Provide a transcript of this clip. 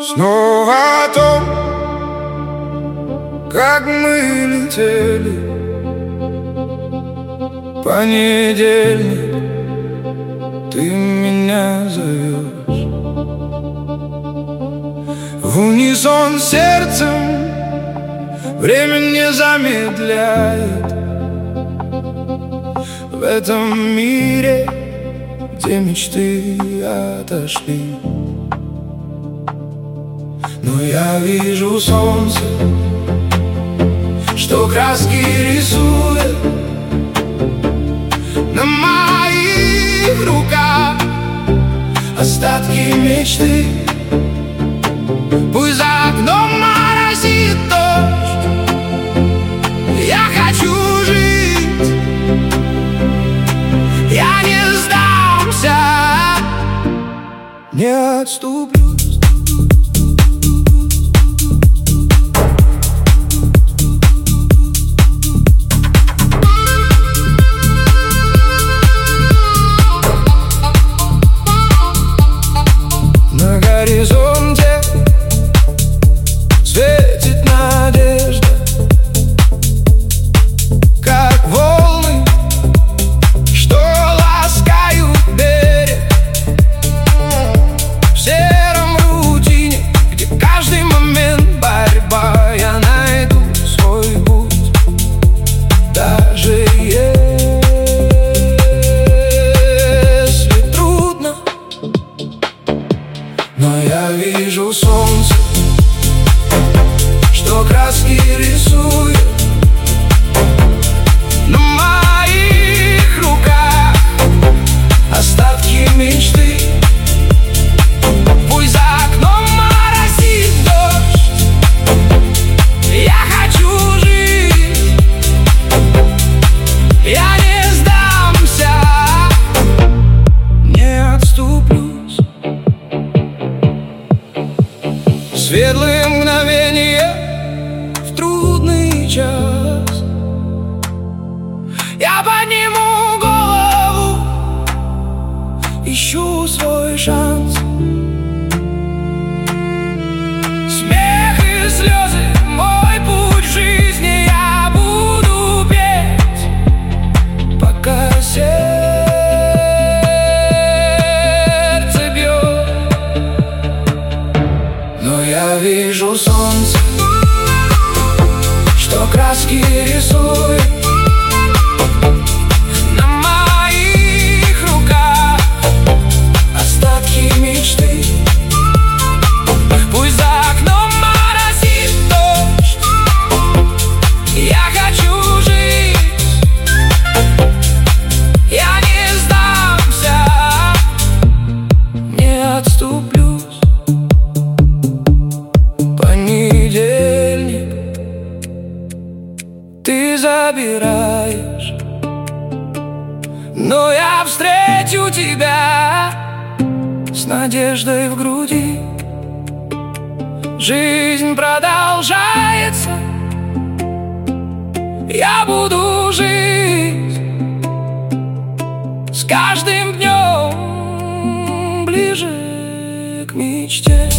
Снова о том, как мы летели. Понедельник, ты меня зовешь. В унисон с сердцем время не замедляет. В этом мире, где мечты отошли. Но я вижу солнце, что краски рисует на моих руках остатки мечты. Пусть за окном моросит дождь, я хочу жить, я не сдамся, не отступлю. На горизонте светит надежда, как волны, что ласкают берег. В сером рутине, где каждый момент борьба, я найду свой путь, даже если трудно. Но я вижу солнце, что краски рисует на моих руках остатки мечты. Пусть за окном моросит дождь, я хочу жить, я не сдамся, не отступлюсь. Светлые мгновения в трудный час, я подниму голову, ищу свой шанс. Смех и слезы — мой путь в жизни, я буду петь, пока сердце бьет. Но я вижу солнце, что краски рисует на моих руках остатки мечты. Пусть за окном моросит дождь, я хочу жить, я не сдамся, не отступлюсь. Понедельник, ты забираешь, но я встречу тебя с надеждой в груди. Жизнь продолжается, я буду жить с каждым днем ближе к мечте.